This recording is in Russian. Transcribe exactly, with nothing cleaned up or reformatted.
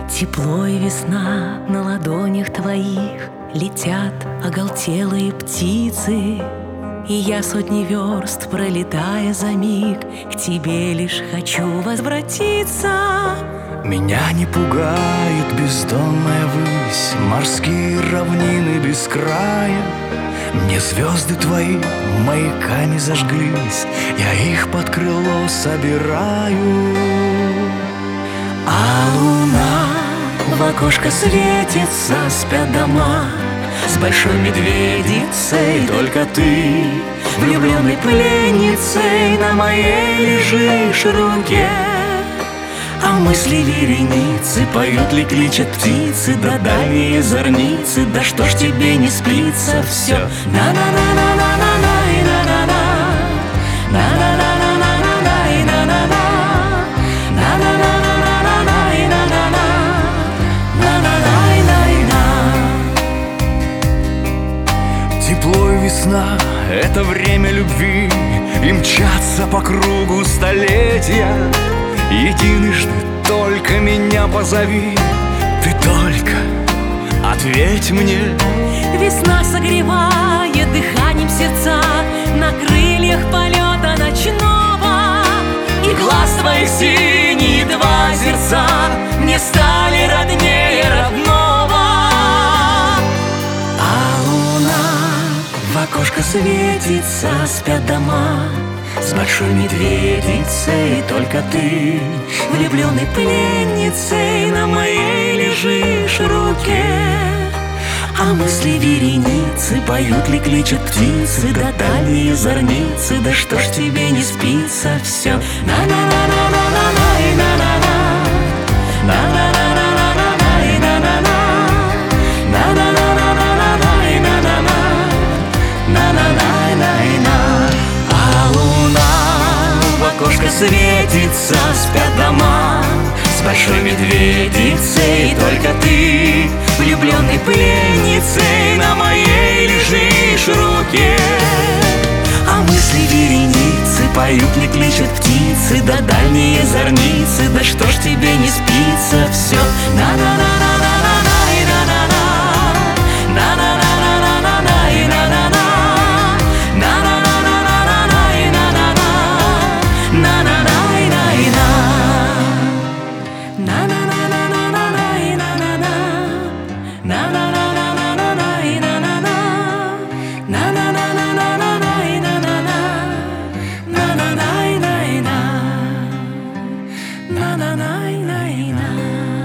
Тепло и весна на ладонях твоих, летят оголтелые птицы. И я сотни верст, пролетая за миг, к тебе лишь хочу возвратиться. Меня не пугает бездонная высь, морские равнины без края. Мне звезды твои маяками зажглись, я их под крыло собираю. А луна в окошко светится, спят дома с большой медведицей. Только ты, влюбленной пленницей, на моей лежишь руке. А мысли вереницы поют ли, кличат птицы, да дальние зорницы. Да что ж тебе не спится все? На-на-на-на-на-на-на и на-на-на, на-на-на-на-на-на и на-на-на, на-на-на-на-на-на и на-на-на, на-на-на и на-на. Тепло и весна — это время любви, и мчатся по кругу столетия. Единожды только меня позови, ты только ответь мне. Весна согревает дыханием сердца на крыльях полета ночного. И глаз твоих синие два сердца мне стали роднее родного. А луна в окошко светится, спят дома с большой медведицей. Только ты, влюбленной пленницей, на моей лежишь руке. А мысли вереницы поют ли, кличат птицы, да дальние зорницы. Да что ж тебе не спится все? На-на-на-на-на-на и на-на-на, на-на-на-на-на-на и на-на-на, на-на-на-на-на-на и на-на-на, на-на-на и на. А луна в окошко светится, спят дома с большой медведицей. Только ты, влюбленной пленницей, на моей лежишь руке. А мысли вереницы поют ли, кличат птицы, да дальние зорницы. Да что ж тебе не спится все? На-на-на-на-на-на и на-на-на, на-на-на-на-на-на и на-на-на, на-на-на-на-на-на и на-на-на, на-на-на и на-на, на-на-на-на-на-на и на-на-на, на-на-на-на-на-на и на-на-на, на-на-на-на-на-на и на-на-на, на-на-на и на-на, на-на-на и на-на.